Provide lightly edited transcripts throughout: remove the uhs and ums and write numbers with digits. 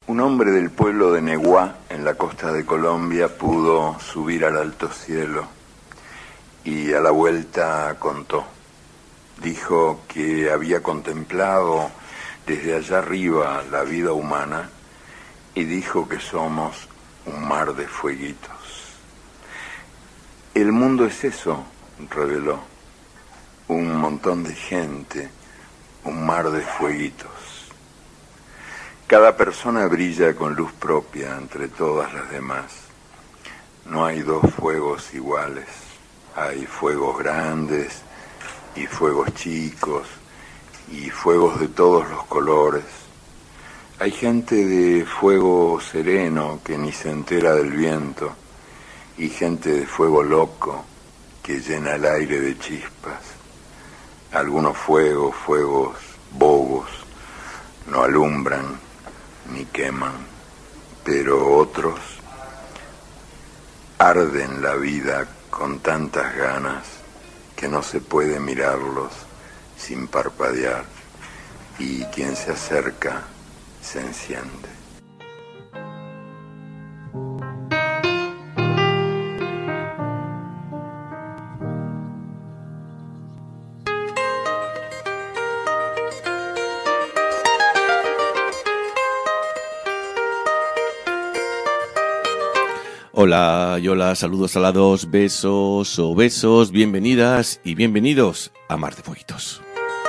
Un hombre del pueblo de Neguá, en la costa de Colombia, pudo subir al alto cielo y a la vuelta contó. Dijo que había contemplado desde allá arriba la vida humana y dijo que somos un mar de fueguitos. El mundo es eso, reveló, un montón de gente, un mar de fueguitos. Cada persona brilla con luz propia entre todas las demás. No hay dos fuegos iguales. Hay fuegos grandes y fuegos chicos y fuegos de todos los colores. Hay gente de fuego sereno que ni se entera del viento y gente de fuego loco que llena el aire de chispas. Algunos fuegos bobos, no alumbran ni queman, pero otros arden la vida con tantas ganas que no se puede mirarlos sin parpadear, y quien se acerca se enciende. Hola y hola, saludos alados, besos o besos, bienvenidas y bienvenidos a Mar de Fueguitos.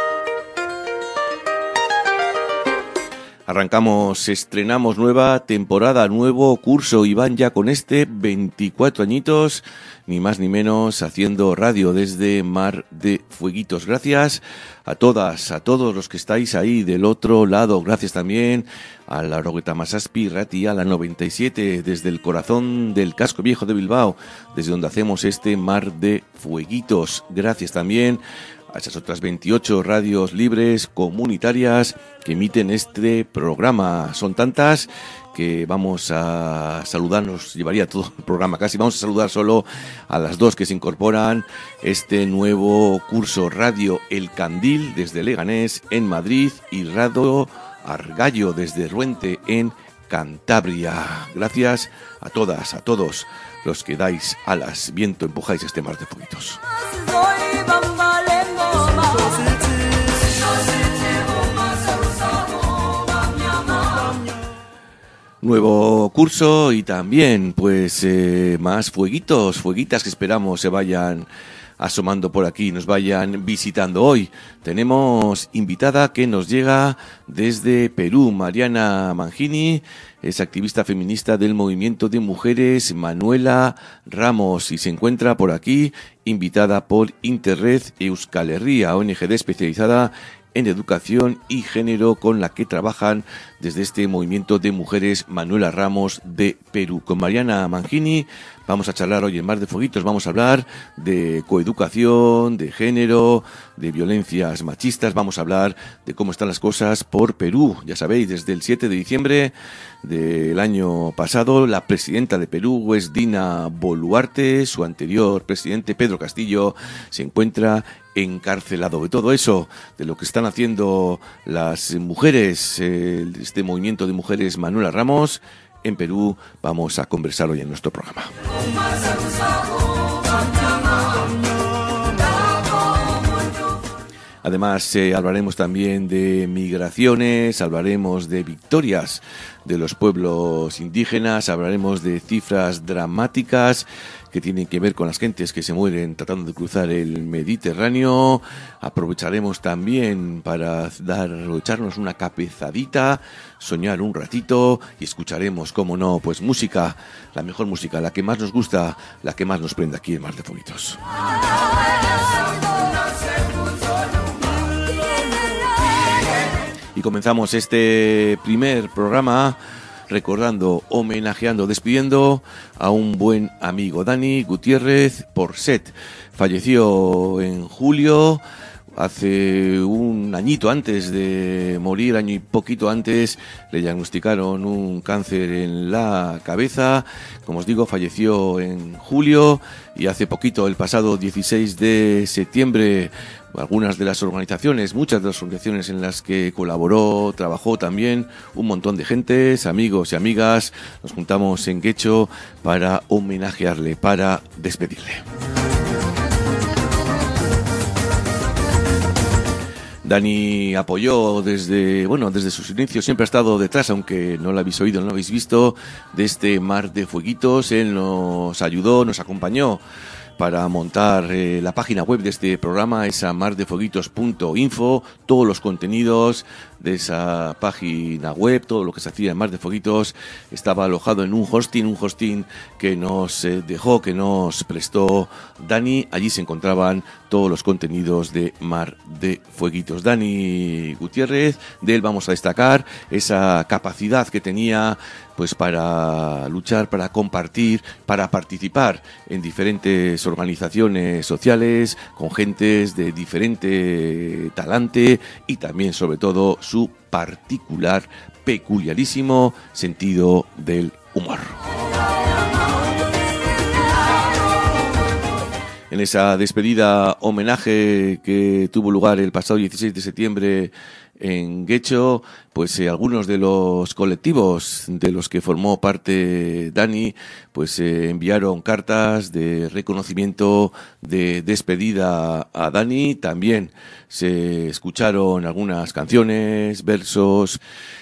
Arrancamos, estrenamos nueva temporada, nuevo curso y van ya con 24 añitos, ni más ni menos, haciendo radio desde Mar de Fueguitos. Gracias a todas, a todos los que estáis ahí del otro lado. Gracias también a la Rogueta Masaspi Ratia, la 97, desde el corazón del casco viejo de Bilbao, desde donde hacemos Mar de Fueguitos. Gracias también a esas otras 28 radios libres comunitarias que emiten este programa. Son tantas que vamos a saludar, nos llevaría todo el programa casi. Vamos a saludar solo a las dos que se incorporan nuevo curso: Radio El Candil desde Leganés en Madrid y Radio Argallo desde Ruente en Cantabria. Gracias a todas, a todos los que dais alas, viento, empujáis Mar de Fueguitos. Nuevo curso y también más fueguitas que esperamos se vayan asomando por aquí, nos vayan visitando. Hoy tenemos invitada que nos llega desde Perú, Mariana Mangini, es activista feminista del movimiento de mujeres Manuela Ramos, y se encuentra por aquí invitada por Interred Euskal Herria, ONG especializada en educación y género con la que trabajan desde este movimiento de mujeres Manuela Ramos de Perú. Con Mariana Mangini vamos a charlar hoy en Mar de Fueguitos, vamos a hablar de coeducación, de género, de violencias machistas, vamos a hablar de cómo están las cosas por Perú. Ya sabéis, desde el 7 de diciembre del año pasado, la presidenta de Perú es Dina Boluarte, su anterior presidente Pedro Castillo se encuentra encarcelado. De todo eso, de lo que están haciendo las mujeres, este movimiento de mujeres Manuela Ramos en Perú, vamos a conversar hoy en nuestro programa. Además, hablaremos también de migraciones, hablaremos de victorias de los pueblos indígenas, hablaremos de cifras dramáticas que tienen que ver con las gentes que se mueren tratando de cruzar el Mediterráneo. Aprovecharemos también para echarnos una cabezadita, soñar un ratito y escucharemos, cómo no, música, la mejor música, la que más nos gusta, la que más nos prende aquí en Mar de Fueguitos. Y comenzamos este primer programa recordando, homenajeando, despidiendo a un buen amigo, Dani Gutiérrez Porcet. Falleció en julio, hace un añito antes de morir, año y poquito antes, le diagnosticaron un cáncer en la cabeza. Como os digo, falleció en julio y hace poquito, el pasado 16 de septiembre, algunas de las organizaciones, muchas de las organizaciones en las que colaboró, trabajó también, un montón de gentes, amigos y amigas, nos juntamos en Getxo para homenajearle, para despedirle. Dani apoyó desde sus inicios, siempre ha estado detrás, aunque no lo habéis oído, no lo habéis visto, de este Mar de Fueguitos. Él nos ayudó, nos acompañó para montar la página web de este programa, esa mardefueguitos.info, todos los contenidos de esa página web, todo lo que se hacía en Mar de Fueguitos estaba alojado en un hosting que nos dejó, que nos prestó Dani. Allí se encontraban todos los contenidos de Mar de Fueguitos. Dani Gutiérrez, de él vamos a destacar esa capacidad que tenía pues para luchar, para compartir, para participar en diferentes organizaciones sociales con gentes de diferente talante y también sobre todo su particular, peculiarísimo sentido del humor. En esa despedida homenaje que tuvo lugar el pasado 16 de septiembre en Getxo, pues algunos de los colectivos de los que formó parte Dani, pues enviaron cartas de reconocimiento, de despedida a Dani. También se escucharon algunas canciones, versos,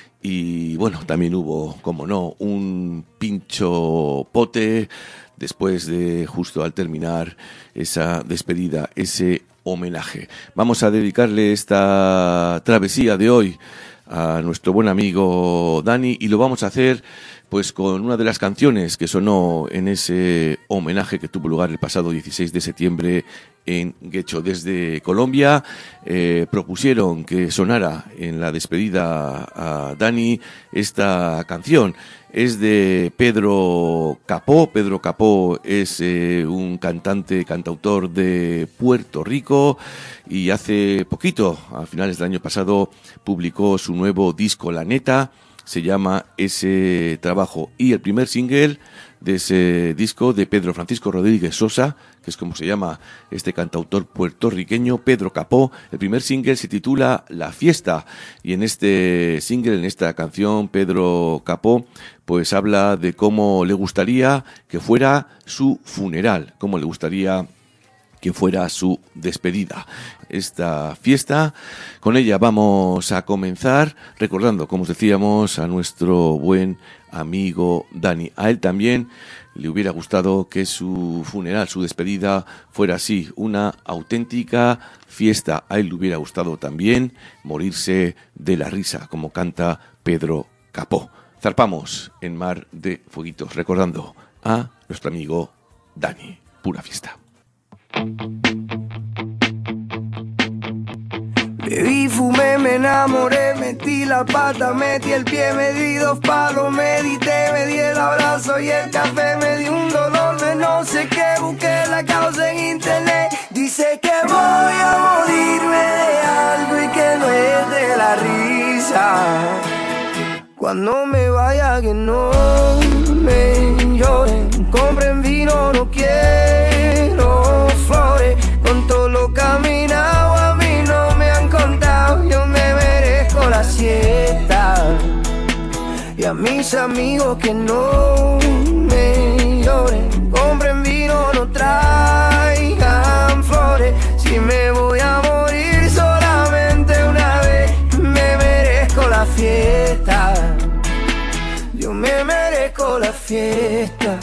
y bueno, también hubo, como no, un pincho pote después de, justo al terminar esa despedida, ese homenaje. Vamos a dedicarle esta travesía de hoy a nuestro buen amigo Dani, y lo vamos a hacer pues con una de las canciones que sonó en ese homenaje que tuvo lugar el pasado 16 de septiembre en Getxo. Desde Colombia propusieron que sonara en la despedida a Dani esta canción. Es de Pedro Capó. Pedro Capó es un cantautor de Puerto Rico, y hace poquito, a finales del año pasado, publicó su nuevo disco La Neta. Se llama ese trabajo, y el primer single de ese disco de Pedro Francisco Rodríguez Sosa, que es como se llama este cantautor puertorriqueño, Pedro Capó. El primer single se titula La Fiesta, y en este single, en esta canción, Pedro Capó pues habla de cómo le gustaría que fuera su funeral, cómo le gustaría que fuera su despedida. Esta fiesta, con ella vamos a comenzar recordando, como os decíamos, a nuestro buen amigo Dani. A él también le hubiera gustado que su funeral, su despedida, fuera así, una auténtica fiesta. A él le hubiera gustado también morirse de la risa, como canta Pedro Capó. Zarpamos en Mar de Fueguitos recordando a nuestro amigo Dani. Pura fiesta. Bebí, fumé, me enamoré, metí la pata, metí el pie, me di 2 palos, medité, me di el abrazo y el café, me di un dolor de no sé qué, busqué la causa en internet. Dice que voy a morirme de algo y que no es de la risa. Cuando me vaya que no me lloren, compren vino, no quiero flores. Con todo lo caminado a mí no me han contado, yo me merezco la siesta. Y a mis amigos que no me lloren, compren vino, no traigan flores. Si me voy a morir solamente una vez, me merezco la fiesta. Yo me merezco la fiesta.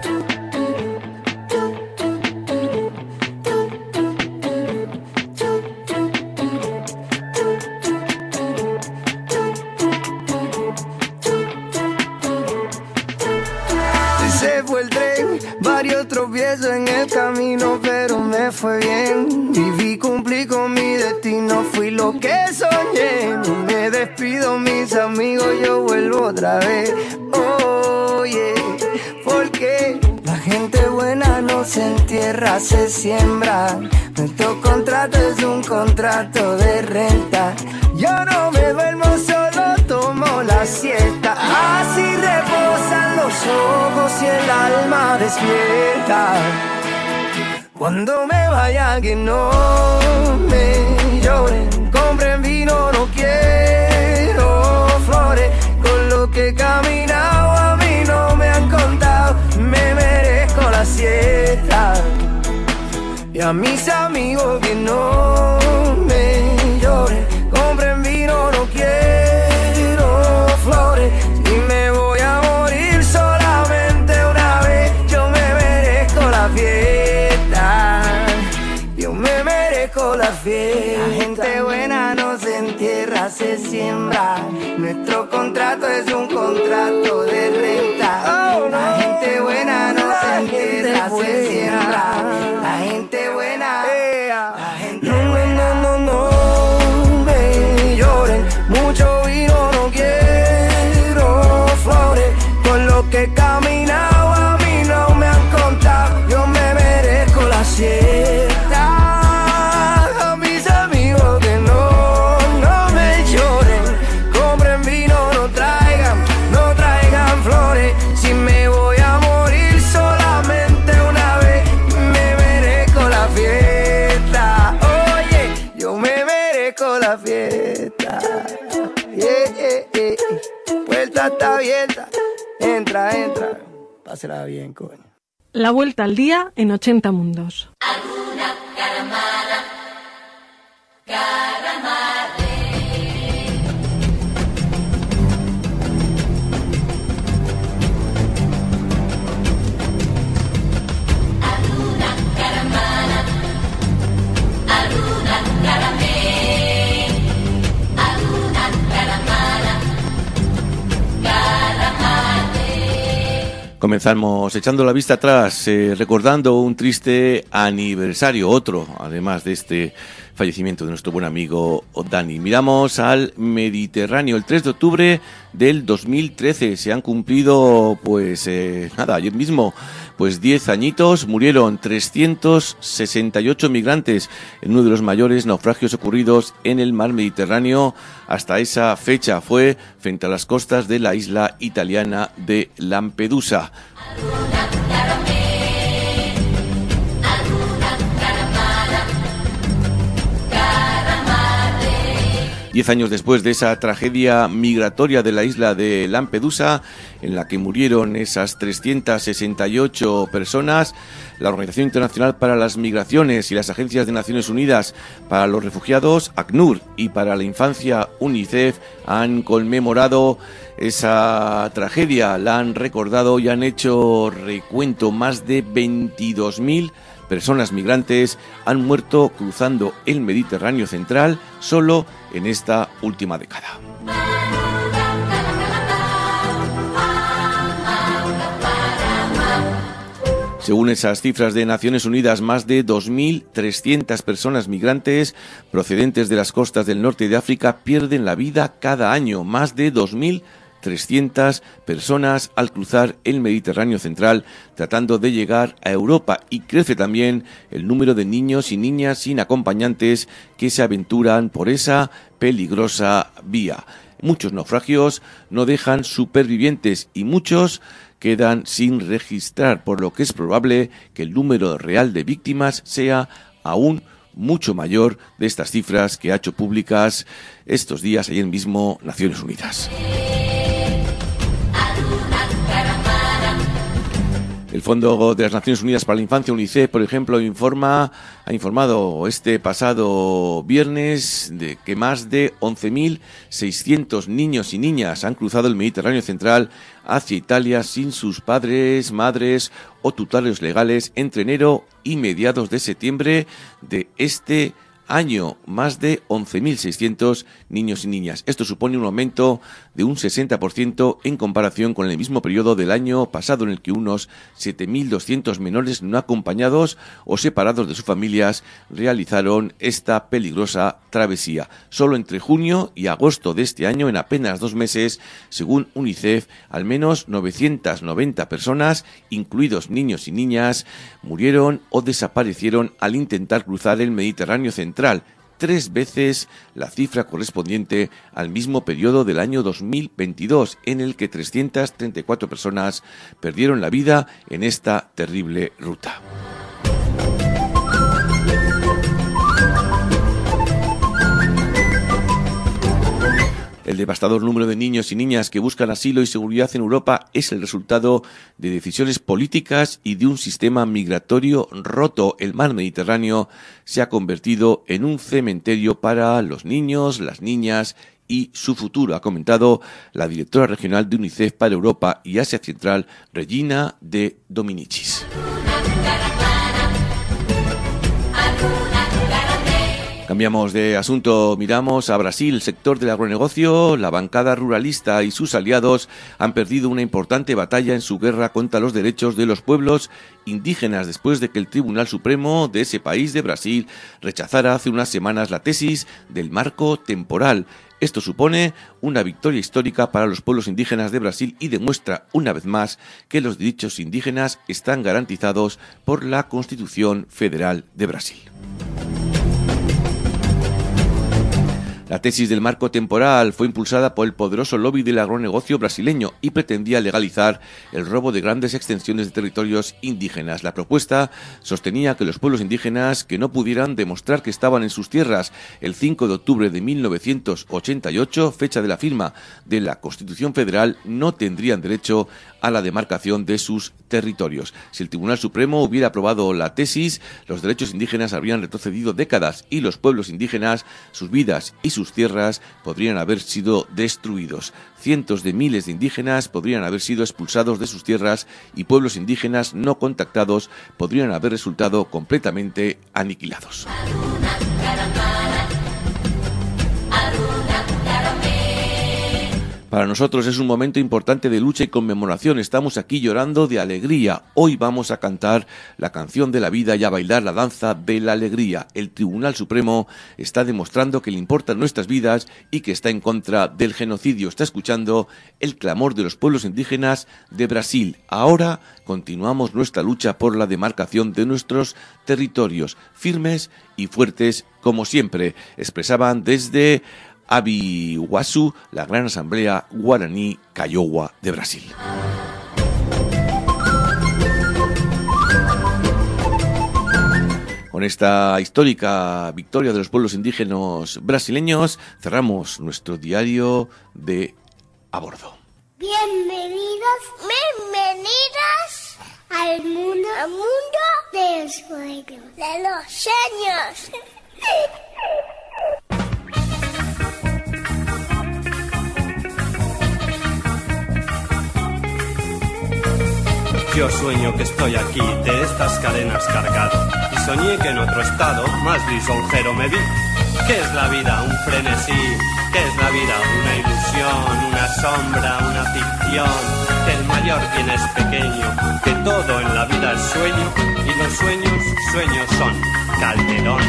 Se fue el tren, varios tropiezos en el camino, pero me fue bien. Viví, cumplí con mi destino, fui lo que soñé. No me despido, mis amigos, yo vuelvo otra vez. Oye, porque la gente buena no se entierra, se siembra. Nuestro contrato es un contrato de renta. Yo no me duermo, solo tomo la siesta. Así reposan los ojos y el alma despierta. Cuando me vaya que no me lloren, compren vino, no quiero flores. Con lo que he caminado a mí no me han contado, me merezco la siesta. Y a mis amigos que no me lloren, compren vino, no quiero flores. Si me voy a morir solamente una vez, yo me merezco la fiesta. Yo me merezco la fiesta. La gente buena no se entierra, se siembra. Nuestro contrato es un contrato de renta. La gente buena no se entierra, se siembra. La gente buena, la gente buena. No me lloren, mucho vino, no quiero flores. Con lo que he caminado a mí no me han contado, yo me merezco la siesta. A mis amigos que no me lloren, compren vino, no traigan flores. Si me voy a morir solamente una vez, me merezco la fiesta. Oye, yo me merezco la fiesta. Puerta está abierta, entra, pásela bien, coño. La vuelta al día en 80 mundos. Alguna caramara, caramarre. Alguna caramara, alguna caramé, alguna caramara, caramarre. Comenzamos echando la vista atrás, recordando un triste aniversario, otro, además de este fallecimiento de nuestro buen amigo Dani. Miramos al Mediterráneo. El 3 de octubre del 2013 se han cumplido, ayer mismo, 10 añitos. Murieron 368 migrantes en uno de los mayores naufragios ocurridos en el mar Mediterráneo hasta esa fecha. Fue frente a las costas de la isla italiana de Lampedusa. 10 años después de esa tragedia migratoria de la isla de Lampedusa, en la que murieron esas 368 personas, la Organización Internacional para las Migraciones y las Agencias de Naciones Unidas para los Refugiados, ACNUR, y para la Infancia, UNICEF, han conmemorado esa tragedia, la han recordado y han hecho recuento. Más de 22.000 personas migrantes han muerto cruzando el Mediterráneo central solo en esta última década. Según esas cifras de Naciones Unidas, más de 2.300 personas migrantes procedentes de las costas del norte de África pierden la vida cada año. Más de 2.300 personas al cruzar el Mediterráneo central tratando de llegar a Europa, y crece también el número de niños y niñas sin acompañantes que se aventuran por esa peligrosa vía. Muchos naufragios no dejan supervivientes y muchos quedan sin registrar, por lo que es probable que el número real de víctimas sea aún mucho mayor de estas cifras que ha hecho públicas estos días, ayer mismo, Naciones Unidas. El Fondo de las Naciones Unidas para la Infancia, UNICEF, por ejemplo, ha informado este pasado viernes de que más de 11.600 niños y niñas han cruzado el Mediterráneo central hacia Italia sin sus padres, madres o tutores legales entre enero y mediados de septiembre de este año. Más de 11.600 niños y niñas. Esto supone un aumento de un 60% en comparación con el mismo periodo del año pasado, en el que unos 7.200 menores no acompañados o separados de sus familias realizaron esta peligrosa travesía. Solo entre junio y agosto de este año, en apenas 2 meses, según UNICEF, al menos 990 personas, incluidos niños y niñas, murieron o desaparecieron al intentar cruzar el Mediterráneo central, 3 veces la cifra correspondiente al mismo periodo del año 2022, en el que 334 personas perdieron la vida en esta terrible ruta. El devastador número de niños y niñas que buscan asilo y seguridad en Europa es el resultado de decisiones políticas y de un sistema migratorio roto. El mar Mediterráneo se ha convertido en un cementerio para los niños, las niñas y su futuro, ha comentado la directora regional de UNICEF para Europa y Asia Central, Regina de Dominicis. Cambiamos de asunto, miramos a Brasil. El sector del agronegocio, la bancada ruralista y sus aliados han perdido una importante batalla en su guerra contra los derechos de los pueblos indígenas después de que el Tribunal Supremo de ese país de Brasil rechazara hace unas semanas la tesis del marco temporal. Esto supone una victoria histórica para los pueblos indígenas de Brasil y demuestra una vez más que los derechos indígenas están garantizados por la Constitución Federal de Brasil. La tesis del marco temporal fue impulsada por el poderoso lobby del agronegocio brasileño y pretendía legalizar el robo de grandes extensiones de territorios indígenas. La propuesta sostenía que los pueblos indígenas que no pudieran demostrar que estaban en sus tierras el 5 de octubre de 1988, fecha de la firma de la Constitución Federal, no tendrían derecho a la demarcación de sus territorios. Si el Tribunal Supremo hubiera aprobado la tesis, los derechos indígenas habrían retrocedido décadas y los pueblos indígenas, sus vidas y sus tierras podrían haber sido destruidos. Cientos de miles de indígenas podrían haber sido expulsados de sus tierras y pueblos indígenas no contactados podrían haber resultado completamente aniquilados. Para nosotros es un momento importante de lucha y conmemoración. Estamos aquí llorando de alegría. Hoy vamos a cantar la canción de la vida y a bailar la danza de la alegría. El Tribunal Supremo está demostrando que le importan nuestras vidas y que está en contra del genocidio. Está escuchando el clamor de los pueblos indígenas de Brasil. Ahora continuamos nuestra lucha por la demarcación de nuestros territorios, firmes y fuertes como siempre, expresaban desde Abiguazú, la Gran Asamblea Guaraní Kaiowá de Brasil. Con esta histórica victoria de los pueblos indígenas brasileños, cerramos nuestro diario de A Bordo. Bienvenidos al mundo del sueño, de los sueños. Yo sueño que estoy aquí, de estas cadenas cargado, y soñé que en otro estado, más lisonjero me vi. ¿Qué es la vida? Un frenesí. ¿Qué es la vida? Una ilusión, una sombra, una ficción. Que el mayor bien es pequeño, que todo en la vida es sueño, y los sueños, sueños son. Calderón.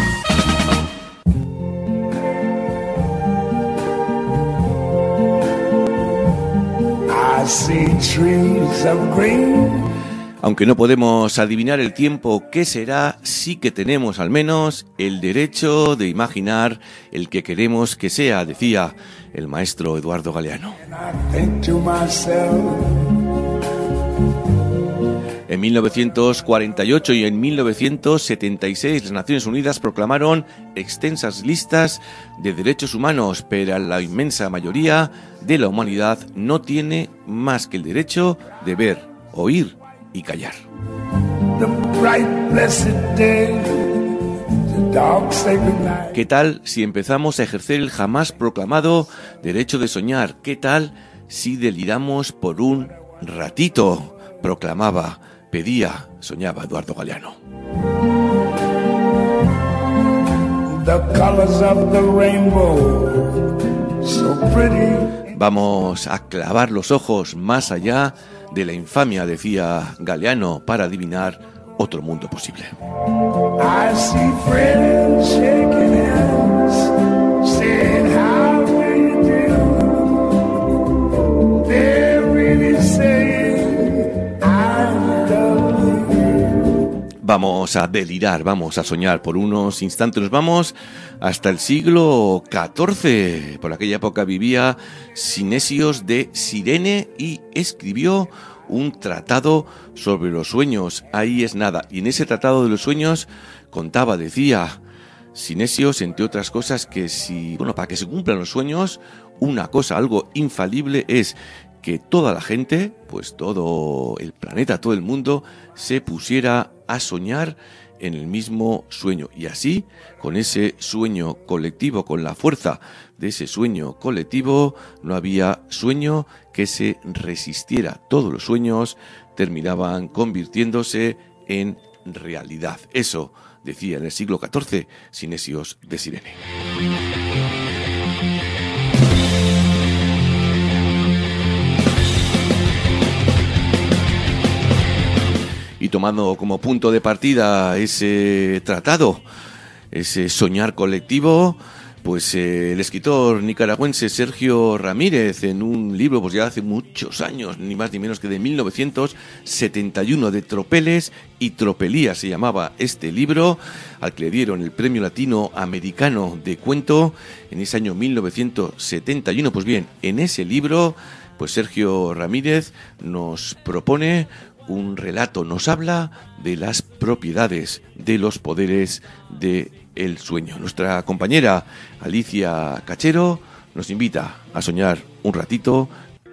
I see trees of green. Aunque no podemos adivinar el tiempo que será, sí que tenemos al menos el derecho de imaginar el que queremos que sea, decía el maestro Eduardo Galeano. En 1948 y en 1976 las Naciones Unidas proclamaron extensas listas de derechos humanos, pero la inmensa mayoría de la humanidad no tiene más que el derecho de ver, oír y callar. ¿Qué tal si empezamos a ejercer el jamás proclamado derecho de soñar? ¿Qué tal si deliramos por un ratito? Proclamaba, pedía, soñaba Eduardo Galeano. Vamos a clavar los ojos más allá de la infamia, decía Galeano, para adivinar otro mundo posible. I see friends shaking hands, saying how do you do? They're really saying I love you. Vamos a delirar, vamos a soñar por unos instantes. Nos vamos hasta el siglo XIV. Por aquella época vivía Sinesios de Cirene y escribió un tratado sobre los sueños. Ahí es nada. Y en ese tratado de los sueños contaba, decía Sinesios, entre otras cosas, que para que se cumplan los sueños, una cosa, algo infalible, es que toda la gente, pues todo el planeta, todo el mundo, se pusiera a soñar en el mismo sueño. Y así, con ese sueño colectivo, con la fuerza de ese sueño colectivo, no había sueño que se resistiera. Todos los sueños terminaban convirtiéndose en realidad. Eso decía en el siglo XIV Sinesios de Cirene. Y tomando como punto de partida ese tratado, ese soñar colectivo, pues el escritor nicaragüense Sergio Ramírez, en un libro pues ya hace muchos años, ni más ni menos que de 1971, de Tropeles y Tropelías se llamaba este libro, al que le dieron el Premio Latinoamericano de Cuento en ese año 1971. Pues bien, en ese libro, pues Sergio Ramírez nos propone un relato, nos habla de las propiedades, de los poderes del sueño. Nuestra compañera Alicia Cachero nos invita a soñar un ratito.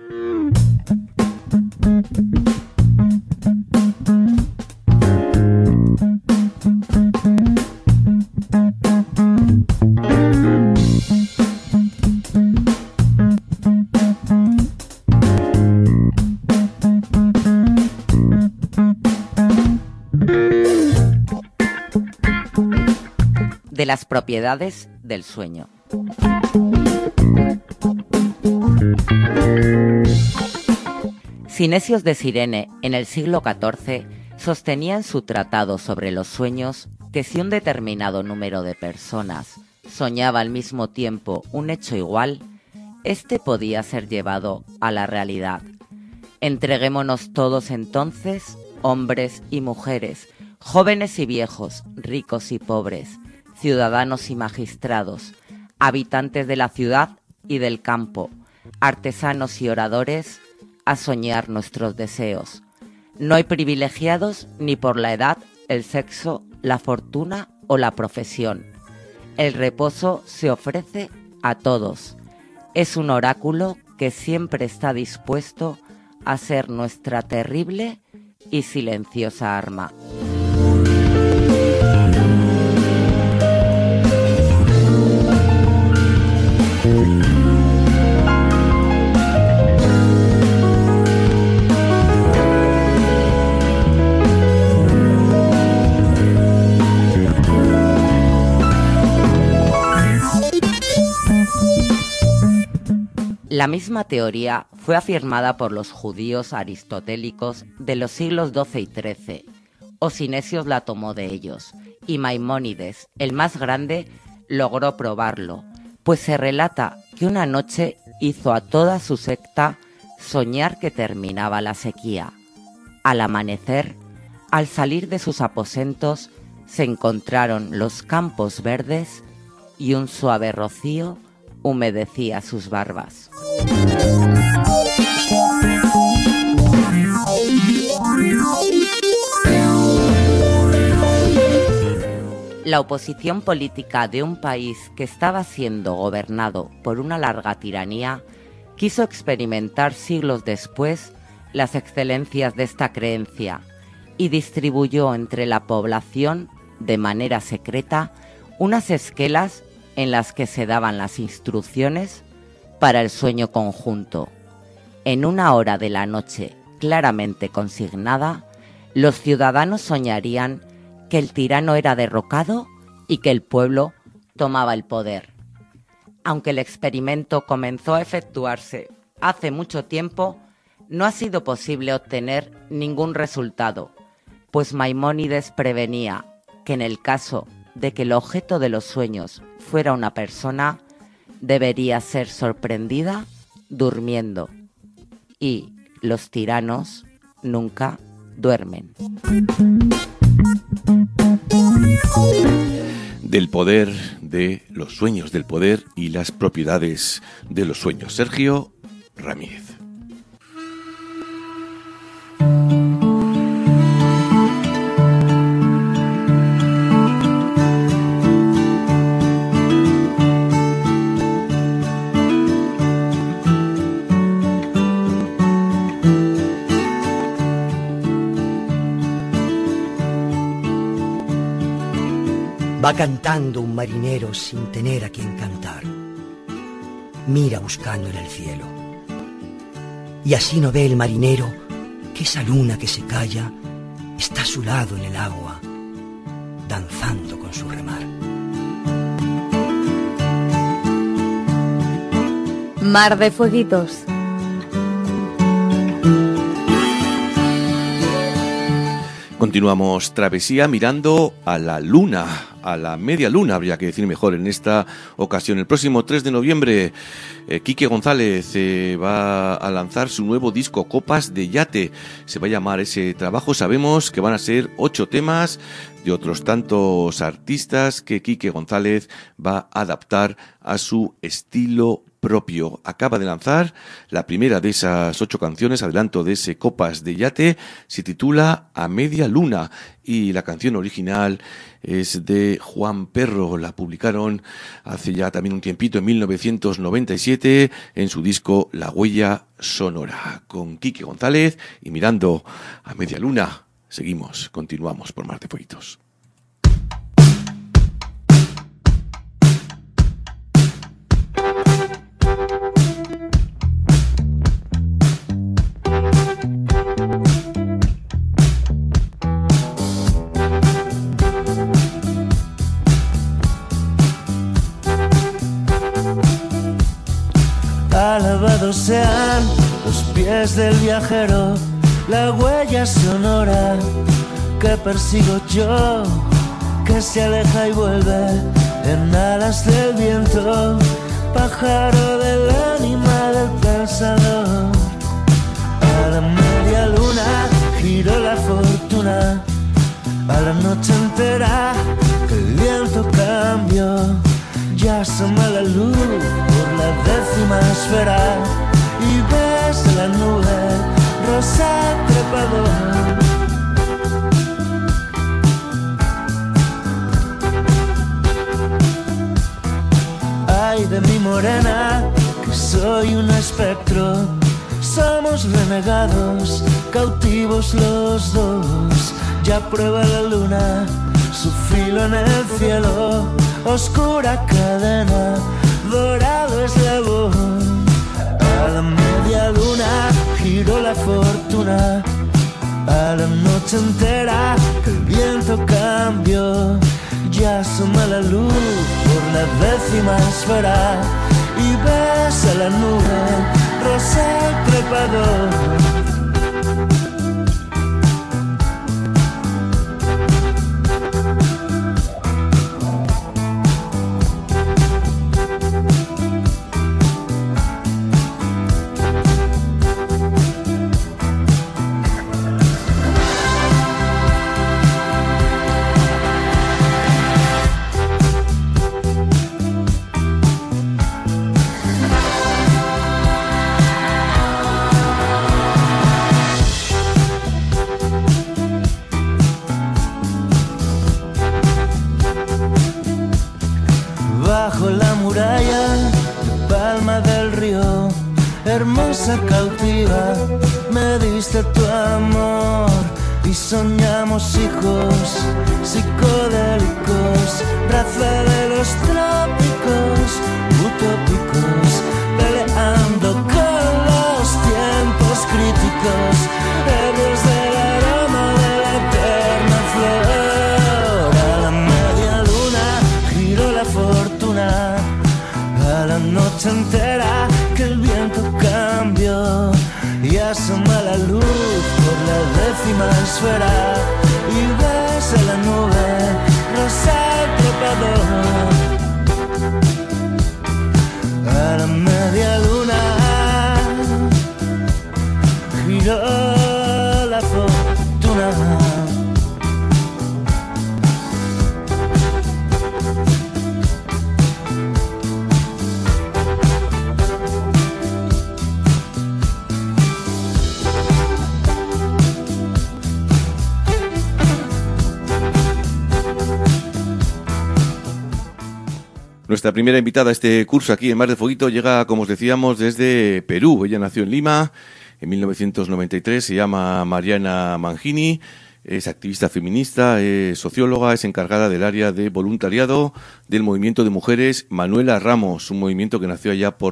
De las propiedades del sueño. Sinesios de Cirene, en el siglo XIV, sostenía en su tratado sobre los sueños que si un determinado número de personas soñaba al mismo tiempo un hecho igual, éste podía ser llevado a la realidad. Entreguémonos todos entonces, hombres y mujeres, jóvenes y viejos, ricos y pobres, ciudadanos y magistrados, habitantes de la ciudad y del campo, artesanos y oradores, a soñar nuestros deseos. No hay privilegiados ni por la edad, el sexo, la fortuna o la profesión. El reposo se ofrece a todos. Es un oráculo que siempre está dispuesto a ser nuestra terrible y silenciosa arma. La misma teoría fue afirmada por los judíos aristotélicos de los siglos XII y XIII. Osinesios la tomó de ellos, y Maimónides, el más grande, logró probarlo, pues se relata que una noche hizo a toda su secta soñar que terminaba la sequía. Al amanecer, al salir de sus aposentos, se encontraron los campos verdes y un suave rocío humedecía sus barbas. La oposición política de un país que estaba siendo gobernado por una larga tiranía quiso experimentar siglos después las excelencias de esta creencia y distribuyó entre la población, de manera secreta, unas esquelas en las que se daban las instrucciones para el sueño conjunto. En una hora de la noche claramente consignada, los ciudadanos soñarían que el tirano era derrocado y que el pueblo tomaba el poder. Aunque el experimento comenzó a efectuarse hace mucho tiempo, no ha sido posible obtener ningún resultado, pues Maimónides prevenía que en el caso de que el objeto de los sueños fuera una persona, debería ser sorprendida durmiendo, y los tiranos nunca duermen. Del poder de los sueños, del poder y las propiedades de los sueños. Sergio Ramírez. Va cantando un marinero sin tener a quien cantar. Mira buscando en el cielo. Y así no ve el marinero que esa luna que se calla está a su lado en el agua, danzando con su remar. Mar de Fueguitos. Continuamos travesía mirando a la luna, a la media luna, habría que decir mejor en esta ocasión. El próximo 3 de noviembre, Quique González va a lanzar su nuevo disco, Copas de Yate. Se va a llamar ese trabajo. Sabemos que van a ser 8 temas de otros tantos artistas que Quique González va a adaptar a su estilo propio. Acaba de lanzar la primera de esas 8 canciones, adelanto de ese Copas de Yate, se titula A Media Luna y la canción original es de Juan Perro. La publicaron hace ya también un tiempito, en 1997, en su disco La Huella Sonora. Con Quique González y mirando a Media Luna, continuamos por Mar de Fueguitos. Alabados sean los pies del viajero, la huella sonora que persigo yo, que se aleja y vuelve en alas del viento, pájaro del ánima del pensador. A la media luna giró la fortuna, a la noche entera que el viento cambió. Ya asoma la luz por la décima esfera y ves la nube rosa trepador. Ay de mi morena, que soy un espectro. Somos renegados, cautivos los dos. Ya prueba la luna su filo en el cielo, oscura cadena, dorado eslabón. A la media luna giró la fortuna, a la noche entera que el viento cambió. Ya asoma la luz por la décima esfera y ves a la nube rosa trepador. Cautiva, me diste tu amor y soñamos hijos psicodélicos, raza de los trópicos, utópicos, peleando con los tiempos críticos, ebrios del aroma de la eterna flor. A la media luna giró la fortuna, a la noche entera que el viento cambió y asoma la luz por la décima esfera y ves a la nube rosa trepador. A la media luna giró la fortuna. Nuestra primera invitada a este curso aquí en Mar de Fueguito llega, como os decíamos, desde Perú. Ella nació en Lima en 1993, se llama Mariana Mangini, Es activista feminista, es socióloga, es encargada del área de voluntariado del movimiento de mujeres Manuela Ramos, un movimiento que nació allá por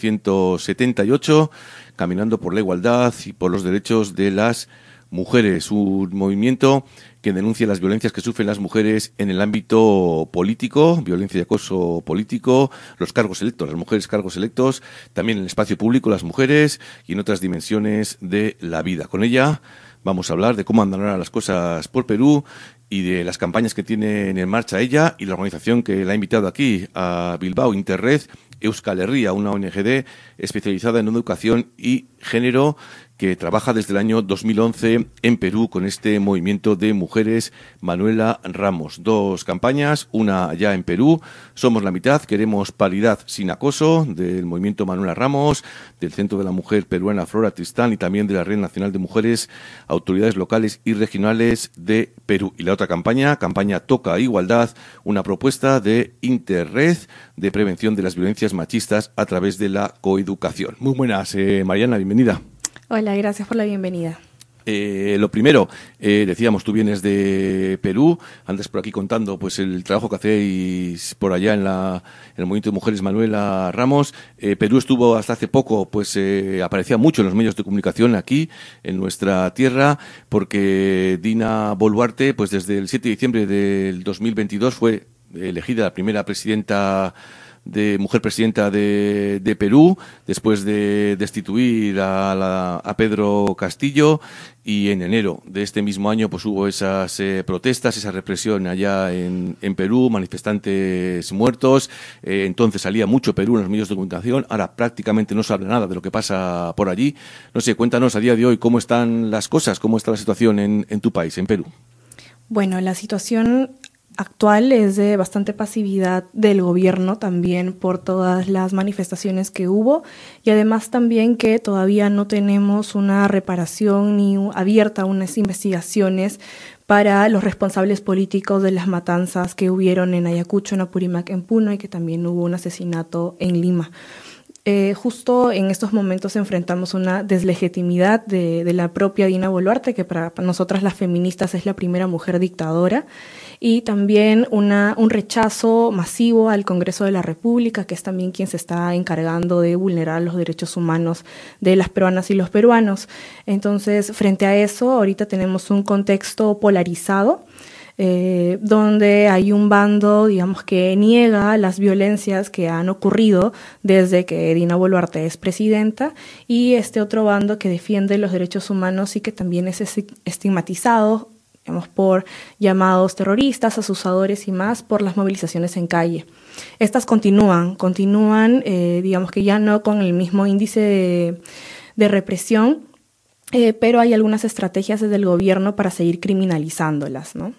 1978, caminando por la igualdad y por los derechos de las mujeres, un movimiento que denuncia las violencias que sufren las mujeres en el ámbito político, violencia y acoso político, los cargos electos, las mujeres cargos electos, también en el espacio público las mujeres y en otras dimensiones de la vida. Con ella vamos a hablar de cómo andan ahora las cosas por Perú y de las campañas que tiene en marcha ella y la organización que la ha invitado aquí a Bilbao, Interred Euskal Herria, una ONG especializada en educación y género que trabaja desde el año 2011 en Perú con este movimiento de mujeres Manuela Ramos. 2 campañas, una ya en Perú, Somos la mitad, queremos paridad sin acoso, del movimiento Manuela Ramos, del Centro de la Mujer Peruana Flora Tristán y también de la Red Nacional de Mujeres, autoridades locales y regionales de Perú. Y la otra campaña Toca Igualdad, una propuesta de Interred de prevención de las violencias machistas a través de la coeducación. Muy buenas, Mariana, bienvenida. Hola, gracias por la bienvenida. Lo primero, decíamos, tú vienes de Perú, andas por aquí contando pues el trabajo que hacéis por allá en el movimiento de mujeres Manuela Ramos. Perú estuvo hasta hace poco, pues aparecía mucho en los medios de comunicación aquí, en nuestra tierra, porque Dina Boluarte, pues desde el 7 de diciembre del 2022 fue elegida la primera mujer presidenta de Perú, después de destituir a Pedro Castillo, y en enero de este mismo año pues hubo esas protestas, esa represión allá en Perú, manifestantes muertos. Entonces salía mucho Perú en los medios de comunicación, ahora prácticamente no se habla nada de lo que pasa por allí. No sé, cuéntanos a día de hoy cómo están las cosas, cómo está la situación en tu país, en Perú. Bueno, la situación actual es de bastante pasividad del gobierno también por todas las manifestaciones que hubo y además también que todavía no tenemos una reparación ni abierta unas investigaciones para los responsables políticos de las matanzas que hubieron en Ayacucho, en Apurímac, en Puno y que también hubo un asesinato en Lima. Justo en estos momentos enfrentamos una deslegitimidad de la propia Dina Boluarte, que para nosotras las feministas es la primera mujer dictadora, y también un rechazo masivo al Congreso de la República, que es también quien se está encargando de vulnerar los derechos humanos de las peruanas y los peruanos. Entonces, frente a eso, ahorita tenemos un contexto polarizado, donde hay un bando, digamos, que niega las violencias que han ocurrido desde que Dina Boluarte es presidenta, y este otro bando que defiende los derechos humanos y que también es estigmatizado, digamos, por llamados terroristas, asusadores y más, por las movilizaciones en calle. Estas continúan, digamos que ya no con el mismo índice de represión, pero hay algunas estrategias desde el gobierno para seguir criminalizándolas, ¿no?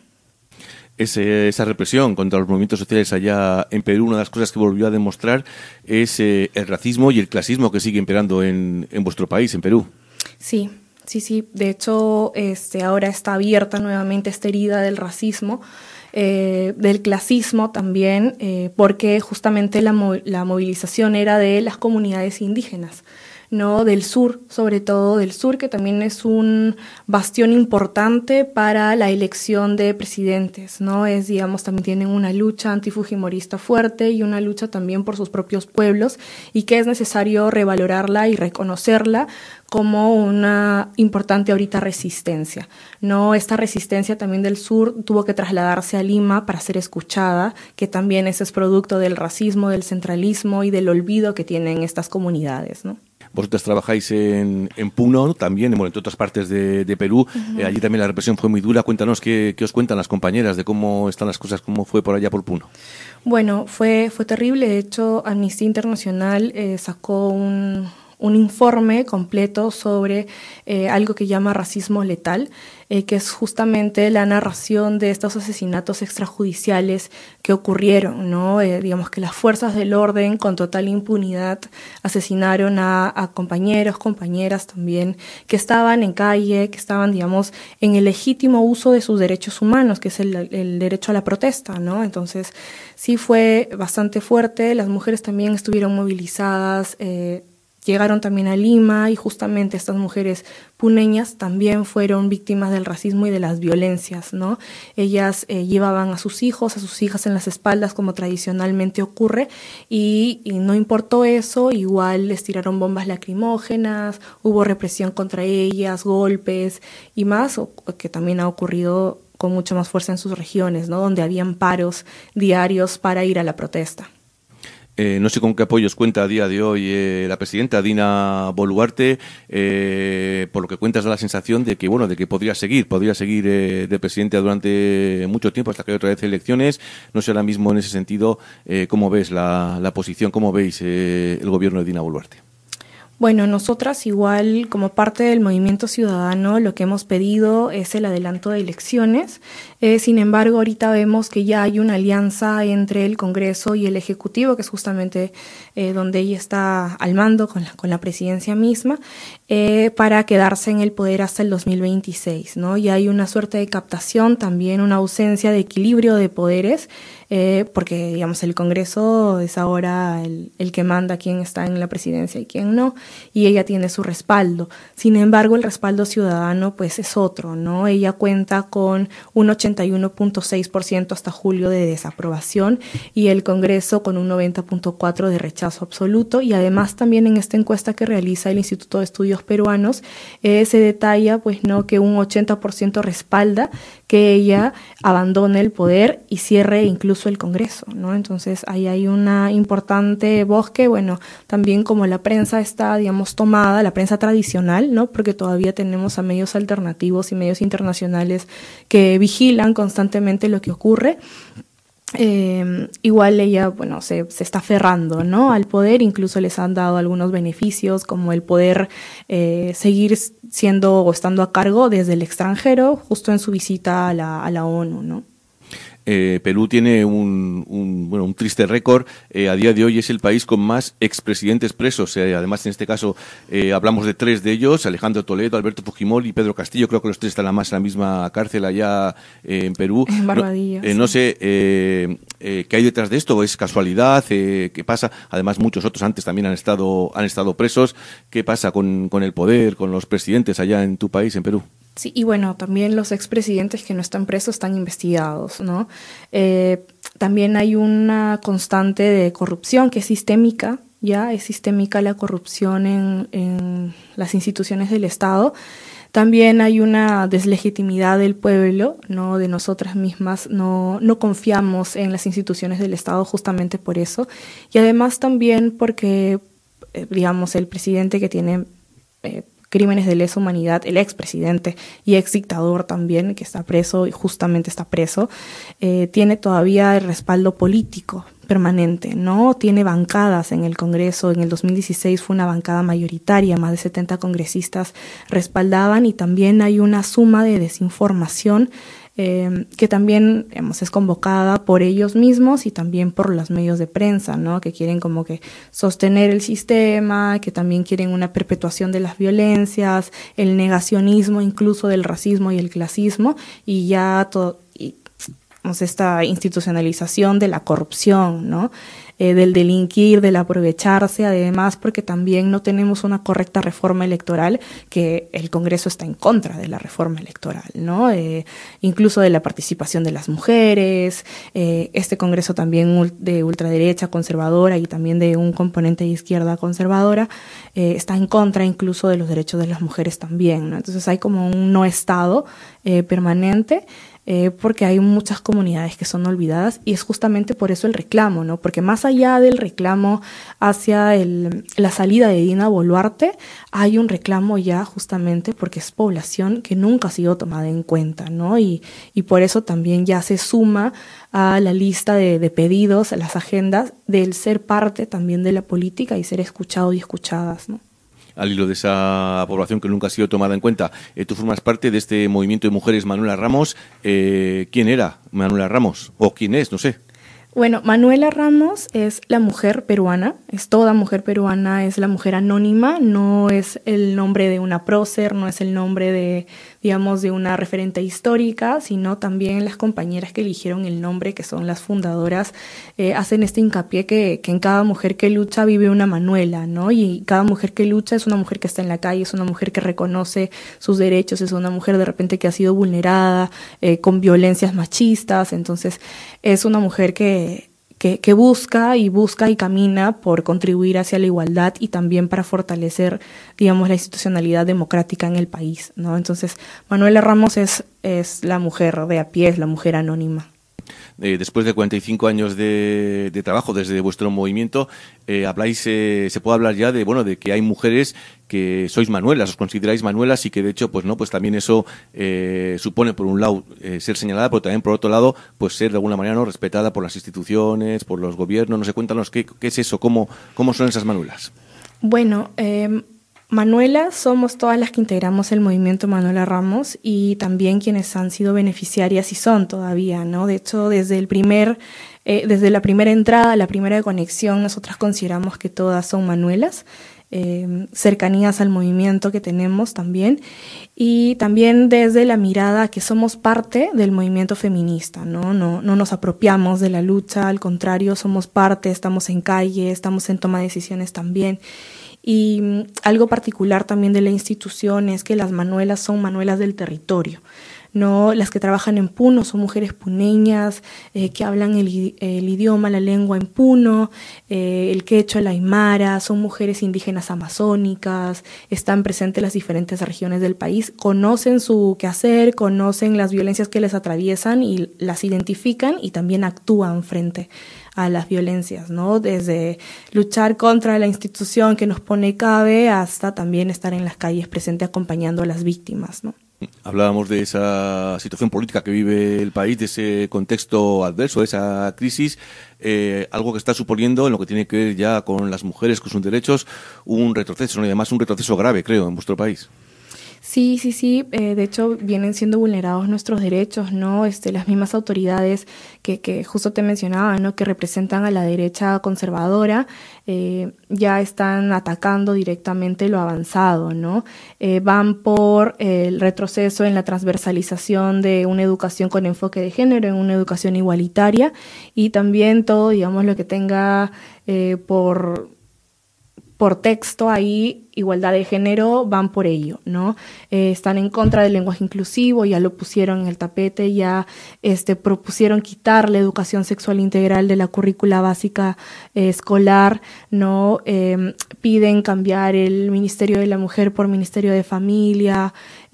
Esa represión contra los movimientos sociales allá en Perú, una de las cosas que volvió a demostrar es el racismo y el clasismo que sigue imperando en vuestro país, en Perú. Sí. De hecho, ahora está abierta nuevamente esta herida del racismo, del clasismo también, porque justamente la movilización era de las comunidades indígenas, ¿no? Del sur, sobre todo del sur, que también es un bastión importante para la elección de presidentes, ¿no? También tienen una lucha antifujimorista fuerte y una lucha también por sus propios pueblos, y que es necesario revalorarla y reconocerla como una importante ahorita resistencia, ¿no? Esta resistencia también del sur tuvo que trasladarse a Lima para ser escuchada, que también ese es producto del racismo, del centralismo y del olvido que tienen estas comunidades, ¿no? Vosotras trabajáis en Puno también, entre otras partes de Perú. Uh-huh. Allí también la represión fue muy dura. Cuéntanos qué os cuentan las compañeras de cómo están las cosas, cómo fue por allá por Puno. Bueno, fue terrible. De hecho, Amnistía Internacional sacó un informe completo sobre algo que llama racismo letal, que es justamente la narración de estos asesinatos extrajudiciales que ocurrieron, ¿no? Digamos que las fuerzas del orden con total impunidad asesinaron a compañeros, compañeras también, que estaban en calle, que estaban, digamos, en el legítimo uso de sus derechos humanos, que es el derecho a la protesta, ¿no? Entonces, sí fue bastante fuerte. Las mujeres también estuvieron movilizadas llegaron también a Lima y justamente estas mujeres puneñas también fueron víctimas del racismo y de las violencias, ¿no? Ellas llevaban a sus hijos, a sus hijas en las espaldas como tradicionalmente ocurre y no importó eso, igual les tiraron bombas lacrimógenas, hubo represión contra ellas, golpes y más, que también ha ocurrido con mucho más fuerza en sus regiones, ¿no? Donde habían paros diarios para ir a la protesta. No sé con qué apoyos cuenta a día de hoy la presidenta Dina Boluarte. Por lo que cuentas, da la sensación de que de que podría seguir de presidenta durante mucho tiempo hasta que haya otra vez elecciones. No sé ahora mismo en ese sentido cómo ves la posición, cómo veis el gobierno de Dina Boluarte. Bueno, nosotras igual como parte del movimiento ciudadano lo que hemos pedido es el adelanto de elecciones. Sin embargo, ahorita vemos que ya hay una alianza entre el Congreso y el Ejecutivo, que es justamente donde ella está al mando con la presidencia misma, para quedarse en el poder hasta el 2026, ¿no? Y hay una suerte de captación, también una ausencia de equilibrio de poderes, porque digamos el Congreso es ahora el que manda quién está en la presidencia y quién no, y ella tiene su respaldo. Sin embargo, el respaldo ciudadano pues es otro, ¿no? Ella cuenta con un 81.6% hasta julio de desaprobación y el Congreso con un 90.4% de rechazo absoluto, y además también en esta encuesta que realiza el Instituto de Estudios Peruanos se detalla pues no que un 80% respalda que ella abandone el poder y cierre incluso el Congreso, ¿no? Entonces ahí hay una importante voz que, bueno, también como la prensa está, digamos, tomada, la prensa tradicional, ¿no? Porque todavía tenemos a medios alternativos y medios internacionales que vigilan constantemente lo que ocurre. Igual ella, bueno, se está aferrando, ¿no? al poder, incluso les han dado algunos beneficios como el poder seguir siendo o estando a cargo desde el extranjero, justo en su visita a la ONU, ¿no? Perú tiene un triste récord. A día de hoy es el país con más expresidentes presos. Además, en este caso, hablamos de 3 de ellos: Alejandro Toledo, Alberto Fujimori y Pedro Castillo. Creo que los 3 están en la misma cárcel allá en Perú. En Barbadillo. No sé qué hay detrás de esto. ¿Es casualidad? ¿Qué pasa? Además, muchos otros antes también han estado presos. ¿Qué pasa con el poder, con los presidentes allá en tu país, en Perú? Sí, y bueno, también los expresidentes que no están presos están investigados, ¿no? También hay una constante de corrupción que es sistémica, ya es sistémica la corrupción en las instituciones del Estado. También hay una deslegitimidad del pueblo, ¿no? De nosotras mismas, no confiamos en las instituciones del Estado justamente por eso. Y además también porque, digamos, el presidente que tiene crímenes de lesa humanidad, el expresidente y exdictador también, que está preso y justamente está preso, tiene todavía el respaldo político permanente, ¿no? Tiene bancadas en el Congreso. En el 2016 fue una bancada mayoritaria, más de 70 congresistas respaldaban, y también hay una suma de desinformación que también es convocada por ellos mismos y también por los medios de prensa, ¿no? Que quieren como que sostener el sistema, que también quieren una perpetuación de las violencias, el negacionismo incluso del racismo y el clasismo, y ya esta institucionalización de la corrupción, ¿no? Del delinquir, del aprovecharse, además porque también no tenemos una correcta reforma electoral, que el Congreso está en contra de la reforma electoral, ¿no? Incluso de la participación de las mujeres, este Congreso también de ultraderecha conservadora y también de un componente de izquierda conservadora, está en contra incluso de los derechos de las mujeres también, ¿no? Entonces hay como un no Estado permanente, porque hay muchas comunidades que son olvidadas, y es justamente por eso el reclamo, ¿no? Porque más allá del reclamo hacia la salida de Dina Boluarte, hay un reclamo ya justamente porque es población que nunca ha sido tomada en cuenta, ¿no? Y por eso también ya se suma a la lista de pedidos, a las agendas, del ser parte también de la política y ser escuchado y escuchadas, ¿no? Al hilo de esa población que nunca ha sido tomada en cuenta, tú formas parte de este movimiento de mujeres Manuela Ramos. ¿Quién era Manuela Ramos? ¿O quién es? No sé. Bueno, Manuela Ramos es la mujer peruana, es toda mujer peruana, es la mujer anónima, no es el nombre de una prócer, no es el nombre de, digamos, de una referente histórica, sino también las compañeras que eligieron el nombre, que son las fundadoras, hacen este hincapié que en cada mujer que lucha vive una Manuela, ¿no? Y cada mujer que lucha es una mujer que está en la calle, es una mujer que reconoce sus derechos, es una mujer de repente que ha sido vulnerada con violencias machistas, entonces es una mujer que busca y camina por contribuir hacia la igualdad y también para fortalecer, digamos, la institucionalidad democrática en el país, ¿no? Entonces, Manuela Ramos es la mujer de a pie, es la mujer anónima. Después de 45 años de trabajo desde vuestro movimiento, se puede hablar ya de que hay mujeres que sois Manuelas, os consideráis Manuelas y que de hecho, pues también eso supone por un lado ser señalada, pero también por otro lado, pues ser de alguna manera no respetada por las instituciones, por los gobiernos. No sé, cuéntanos qué es eso, cómo son esas Manuelas. Bueno, Manuelas somos todas las que integramos el movimiento Manuela Ramos y también quienes han sido beneficiarias y son todavía, ¿no? De hecho, desde la primera entrada, la primera conexión, nosotras consideramos que todas son Manuelas, cercanías al movimiento que tenemos también, y también desde la mirada que somos parte del movimiento feminista, ¿no? No nos apropiamos de la lucha, al contrario, somos parte, estamos en calle, estamos en toma de decisiones también. Y algo particular también de la institución es que las Manuelas son Manuelas del territorio, ¿no? Las que trabajan en Puno son mujeres puneñas que hablan el idioma, la lengua en Puno, el quechua, el aymara, son mujeres indígenas amazónicas, están presentes en las diferentes regiones del país, conocen su quehacer, conocen las violencias que les atraviesan y las identifican y también actúan frente a las violencias, ¿no? Desde luchar contra la institución que nos pone cabe hasta también estar en las calles presente acompañando a las víctimas, ¿no? Hablábamos de esa situación política que vive el país, de ese contexto adverso, de esa crisis, algo que está suponiendo en lo que tiene que ver ya con las mujeres, con sus derechos, un retroceso, ¿no? Y además un retroceso grave, creo, en vuestro país. Sí. De hecho, vienen siendo vulnerados nuestros derechos, ¿no? Las mismas autoridades que justo te mencionaba, ¿no? Que representan a la derecha conservadora, ya están atacando directamente lo avanzado, ¿no? Van por el retroceso en la transversalización de una educación con enfoque de género, en una educación igualitaria, y también todo, digamos, lo que tenga por texto ahí, igualdad de género, van por ello, ¿no? Están en contra del lenguaje inclusivo, ya lo pusieron en el tapete, ya propusieron quitar la educación sexual integral de la currícula básica escolar, ¿no? Piden cambiar el Ministerio de la Mujer por Ministerio de Familia,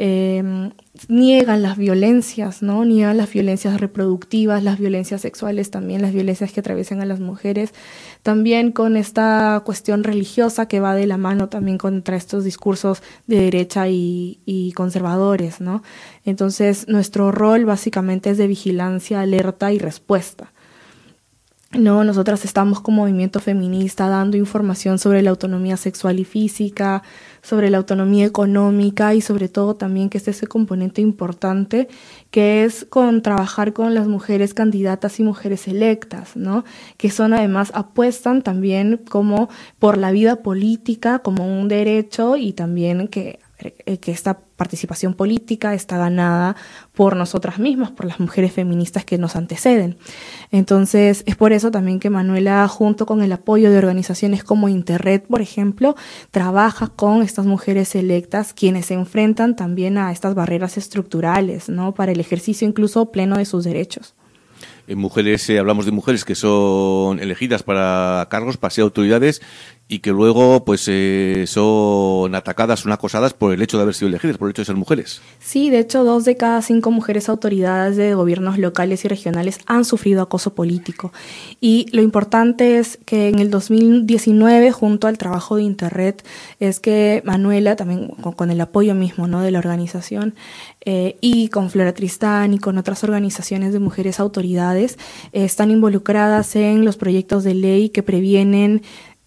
niegan las violencias, ¿no? Niegan las violencias reproductivas, las violencias sexuales, también las violencias que atraviesan a las mujeres, también con esta cuestión religiosa que va de la mano también contra estos discursos de derecha y conservadores, ¿no? Entonces, nuestro rol básicamente es de vigilancia, alerta y respuesta. No, nosotras estamos como movimiento feminista dando información sobre la autonomía sexual y física, sobre la autonomía económica y sobre todo también que es ese componente importante que es trabajar con las mujeres candidatas y mujeres electas, ¿no? Que son además apuestan también como por la vida política como un derecho y también que esta participación política está ganada por nosotras mismas, por las mujeres feministas que nos anteceden. Entonces, es por eso también que Manuela, junto con el apoyo de organizaciones como Interred, por ejemplo, trabaja con estas mujeres electas, quienes se enfrentan también a estas barreras estructurales, ¿no? Para el ejercicio incluso pleno de sus derechos. Mujeres, hablamos de mujeres que son elegidas para cargos, para ser autoridades y que luego pues son atacadas, son acosadas por el hecho de haber sido elegidas, por el hecho de ser mujeres. Sí, de hecho 2 de cada 5 mujeres autoridades de gobiernos locales y regionales han sufrido acoso político. Y lo importante es que en el 2019, junto al trabajo de Interred, es que Manuela, también con el apoyo mismo, ¿no? de la organización, y con Flora Tristán y con otras organizaciones de mujeres autoridades, están involucradas en los proyectos de ley que previenen,